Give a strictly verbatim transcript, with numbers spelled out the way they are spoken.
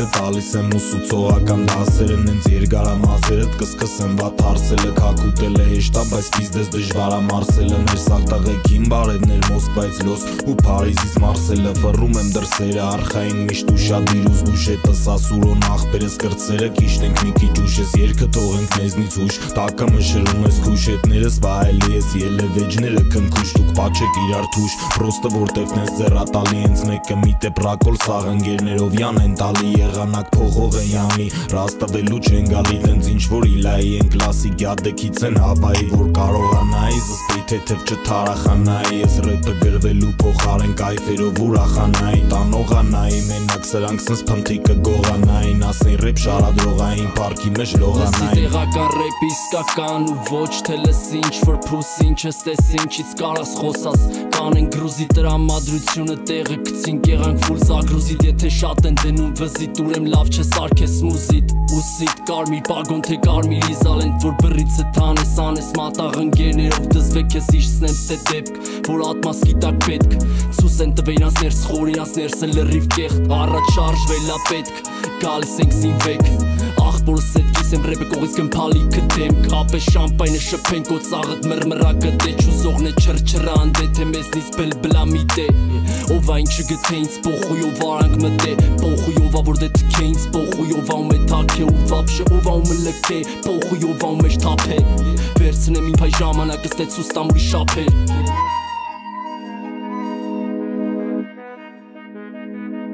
դասերը Տալիս եմ ուսուցողական դասերը Նենց երկարամասերդ կսկսեմ վատ հարսելը Կակուտել է հեշտա, բայց պիզդես դժվար ամարսելը Ներ սաղտաղեքին բարևներ Մոսկվայից լոս ու Փարիզից Մարսելը Ֆռում եմ դրսերը արխային միշտ ուշադիր ու զգուշետը Սասուրոն աղբերս կրծերը կիշնենք մի քիչ ուշես Երկը թողենք մեզնից հուշ Տակը մշրում ես քուշետներս վայելի ես Ելևեջները քնքուշ Դուք պաչեք իրար թուշ Պրոստը որտեվ նես ձեռատալի Հենց մեկը մի տեպրակոլ սաղ ընգերներով յան են տալի Եղանակ փողով են յանի Ռաստավելու չեն գալի Տենց ինչ-որ իլայի են կլասիկ յադեքից են հավայի Որ կարողանայի զսպեի թեթև չթարախանայի Ես ռեպը գրվելու փոխարեն կայֆերով ուրախանայի Տանողանայի մենակ սրանք սնս փնթիկը գողանային Ասեն ռեպ շարադրողային պարքի մեջ լողանային Տեղական ռեպ իսկական ու ոչ թե լսի ինչ-որ փուս ինչ ես ինչից կարաս խոսաս Կանեն գրուզի տրամադրությունը տեղը կցինք եղանք ֆուլ զագրուզիտ Եթե շատ են դնում վզիտ ուրեմ լավ չէ սարքես մուզիտ Ուսիտ կարմիր պագոն թե կարմիր իզալենտ Որ բռիցը թանես անես մատաղ ընգերներով դզվեք ես իշցնեմ ստե դեպք Որ ատմաս գիտակ պետք Ցուս են տվերանց ներս խորինած ներսը լրիվ կեղտ Առաջ շարժվելա պետք Գալիս ենք զինվեք Աղբորս էդ կիսեմ ռեպը կողից կմպալի կտեմ Կապե շամպայնը շպեն կոցաղըտ մրմրա գտե Չուզողն է չրչրա անդե թե մեզնից բլբլա միտե Ովա ինչը գթե ինձ պոխույով արանք մտե Պոխույովա որ դե թքե ինձ պոխույովա ու մե թակե ու վապշը ովա ու մլկե Պոխույովա ու մեջ թապե Վերցնեմ իմ փայ ժամանակը ստեցուս տամ ուրի շապեր